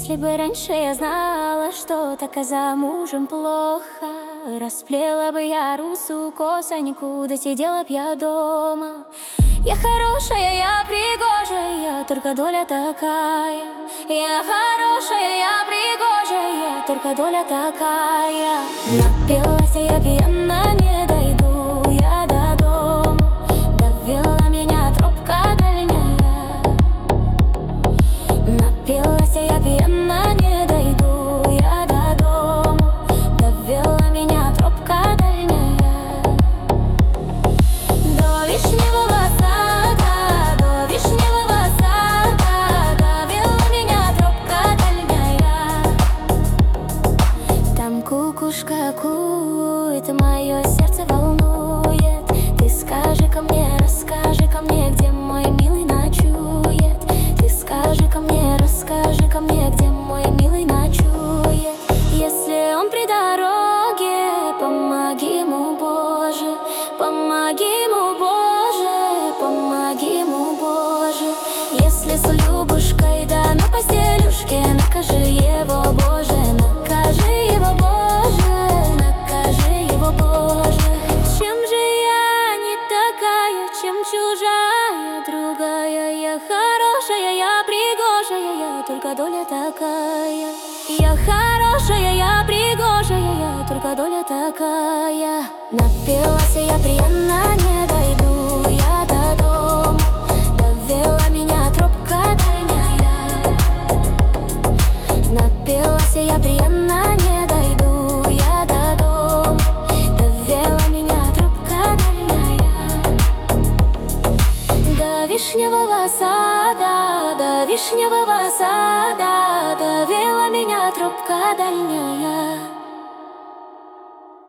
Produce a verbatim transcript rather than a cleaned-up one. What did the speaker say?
Если бы раньше я знала, что так и за мужем плохо, расплела бы я русу косоньку, да сидела б я дома. Я хорошая, я пригожая, только доля такая. Я хорошая, я пригожая, только доля такая. Напилась я пьяна, не дойду я до дома, довела меня тропка дальняя. Напилась я пьяна, не дойду я до дома, довела меня тропка дальняя. До вишневого сада, до вишневого сада довела меня тропка дальняя. Там кукушка кует, мое сердце волнует. Ты скажи-ка мне, расскажи-ка мне, где мой милый ночует. Ты скажи-ка мне, расскажи-ка мне, где мой милый ночует. Если он при дороге, помоги ему, Боже, помоги ему, Боже, помоги ему, Боже. Если с Любушкой да на постелюшке, накажи его, Боже, накажи его, Боже, накажи его, Боже. Чем же я не такая, чем чужая, другая? Я хорошая, я пригожая, я только доля такая. Я хорошая, я пригожая, я только доля такая. Напилась я пьяна, не дойду я до дома, довела меня тропка дальняя. Напилась я пьяна, не дойду я до дома, довела меня тропка дальняя. До вишневого сада, до вишневого сада довела меня тропка дальняя.